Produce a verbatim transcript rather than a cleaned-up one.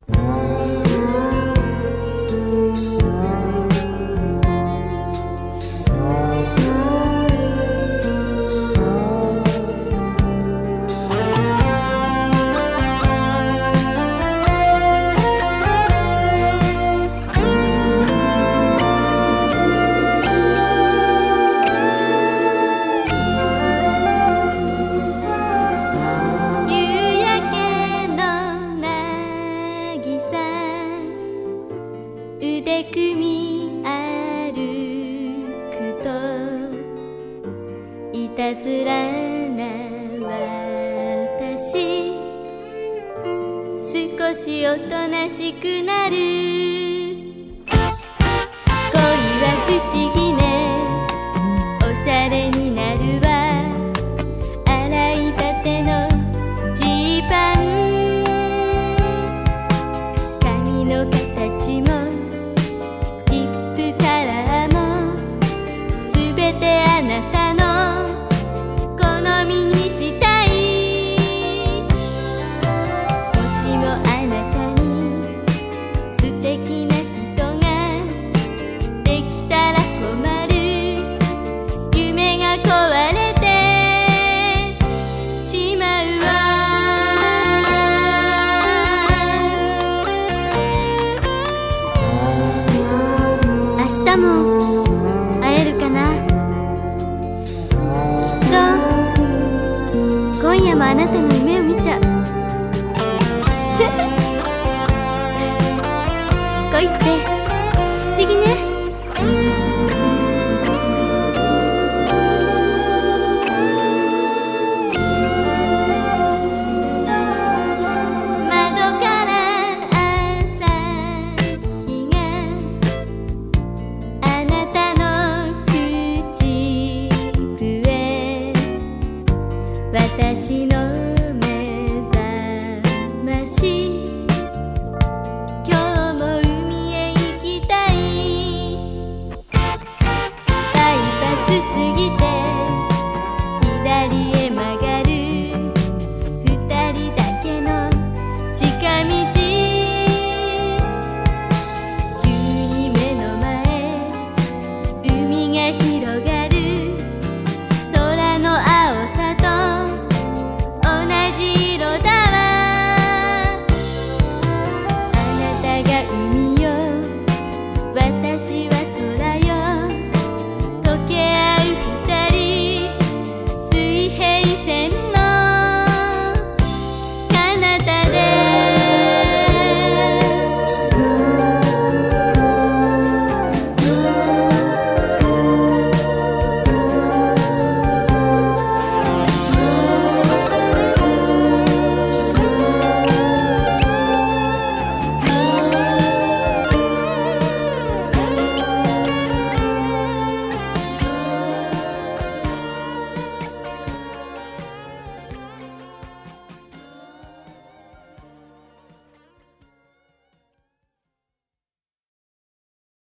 腕組み歩くといたずらな私、少しおとなしくなる。恋は不思議ね、おしゃれになるわ。洗いたてのジーパン、髪の形もあなたの好みにしたい。もしもあなたに素敵な人ができたら困る。夢が壊れてしまうわ。明日も会えるかな。今夜もあなたの夢を見ちゃう恋って不思議ね。窓から朝日があなたの口笛、私の目覚まし、今日も海へ行きたい。バイパス過ぎて左へ曲がる二人だけの近道。